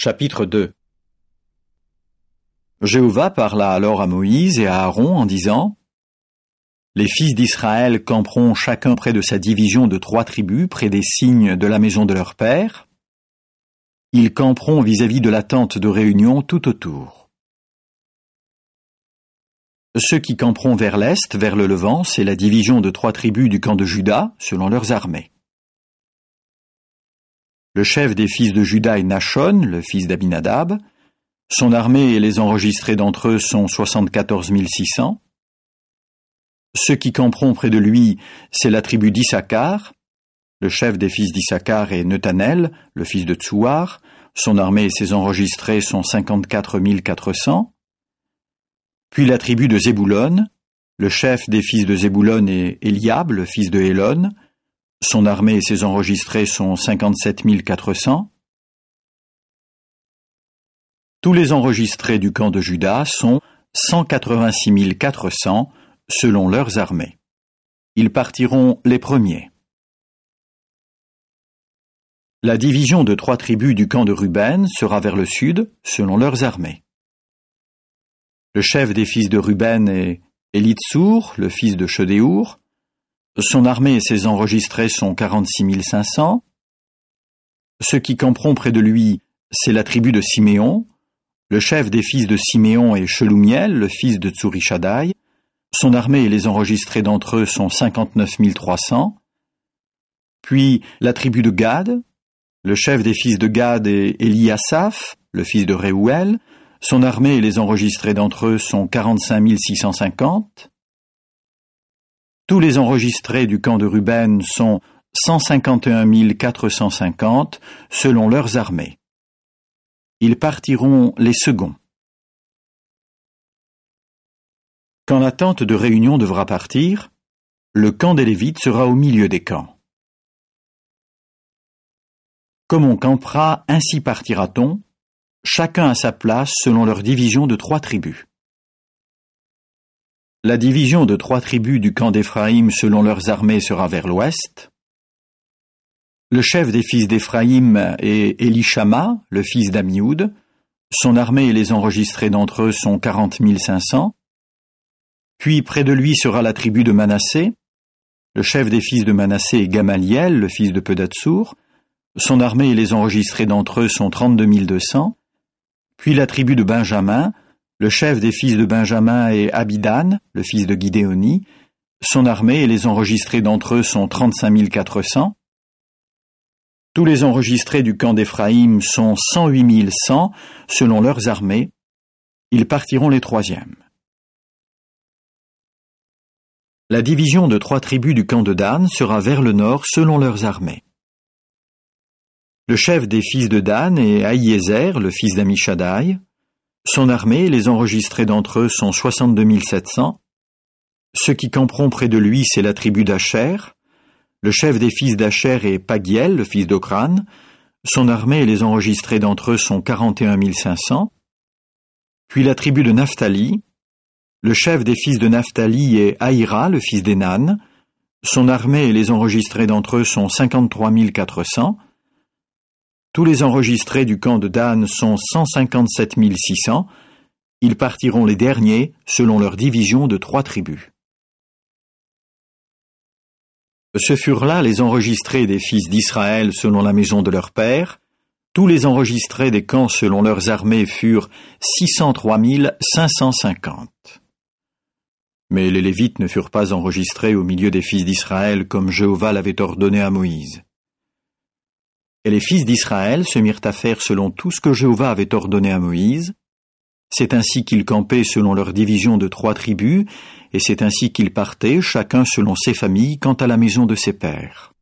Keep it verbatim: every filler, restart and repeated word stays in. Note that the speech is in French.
Chapitre deux. Jéhovah parla alors à Moïse et à Aaron en disant : Les fils d'Israël camperont chacun près de sa division de trois tribus, près des signes de la maison de leur père. Ils camperont vis-à-vis de la tente de réunion tout autour. Ceux qui camperont vers l'est, vers le levant, c'est la division de trois tribus du camp de Juda, selon leurs armées. Le chef des fils de Juda est Nachon, le fils d'Abinadab. Son armée et les enregistrés d'entre eux sont soixante-quatorze mille six cents. Ceux qui camperont près de lui, c'est la tribu d'Issachar. Le chef des fils d'Issachar est Nethanel, le fils de Tsuar. Son armée et ses enregistrés sont cinquante-quatre mille quatre cents. Puis la tribu de Zébulon. Le chef des fils de Zébulon est Eliab, le fils de Hélon. Son armée et ses enregistrés sont cinquante-sept mille quatre cents. Tous les enregistrés du camp de Juda sont cent quatre-vingt-six mille quatre cents selon leurs armées. Ils partiront les premiers. La division de trois tribus du camp de Ruben sera vers le sud selon leurs armées. Le chef des fils de Ruben est Élitsour, le fils de Shedéour. Son armée et ses enregistrés sont quarante-six mille cinq cents. Ceux qui camperont près de lui, c'est la tribu de Siméon. Le chef des fils de Siméon est Shelumiel, le fils de Tsurishadai. Son armée et les enregistrés d'entre eux sont cinquante-neuf mille trois cents. Puis la tribu de Gad. Le chef des fils de Gad est Eliasaph, le fils de Réouel. Son armée et les enregistrés d'entre eux sont quarante-cinq mille six cent cinquante. Tous les enregistrés du camp de Ruben sont cent cinquante et un mille quatre cent cinquante selon leurs armées. Ils partiront les seconds. Quand la tente de réunion devra partir, le camp des Lévites sera au milieu des camps. Comme on campera, ainsi partira-t-on, chacun à sa place selon leur division de trois tribus. La division de trois tribus du camp d'Éphraïm selon leurs armées sera vers l'ouest. Le chef des fils d'Éphraïm est Élishama, le fils d'Amioud. Son armée et les enregistrés d'entre eux sont quarante mille cinq cents. Puis près de lui sera la tribu de Manassé. Le chef des fils de Manassé est Gamaliel, le fils de Pedatsour. Son armée et les enregistrés d'entre eux sont trente-deux mille deux cents. Puis la tribu de Benjamin. Le chef des fils de Benjamin est Abidan, le fils de Gidéoni. Son armée et les enregistrés d'entre eux sont trente-cinq mille quatre cents. Tous les enregistrés du camp d'Éphraïm sont cent huit mille cent selon leurs armées. Ils partiront les troisièmes. La division de trois tribus du camp de Dan sera vers le nord selon leurs armées. Le chef des fils de Dan est Ahiézer, le fils d'Amishadai. Son armée et les enregistrés d'entre eux sont soixante-deux mille sept cents. Ceux qui camperont près de lui, c'est la tribu d'Asher. Le chef des fils d'Asher est Pagiel, le fils d'Ocran. Son armée et les enregistrés d'entre eux sont quarante et un mille cinq cents. Puis la tribu de Naphtali. Le chef des fils de Naphtali est Aïra, le fils d'Enan. Son armée et les enregistrés d'entre eux sont cinquante-trois mille quatre cents. Tous les enregistrés du camp de Dan sont cent cinquante-sept mille six cents. Ils partiront les derniers selon leur division de trois tribus. Ce furent là les enregistrés des fils d'Israël selon la maison de leur père. Tous les enregistrés des camps selon leurs armées furent six cent trois mille cinq cent cinquante. Mais les Lévites ne furent pas enregistrés au milieu des fils d'Israël comme Jéhovah l'avait ordonné à Moïse. Et les fils d'Israël se mirent à faire selon tout ce que Jéhovah avait ordonné à Moïse. C'est ainsi qu'ils campaient selon leur division de trois tribus, et c'est ainsi qu'ils partaient, chacun selon ses familles, quant à la maison de ses pères.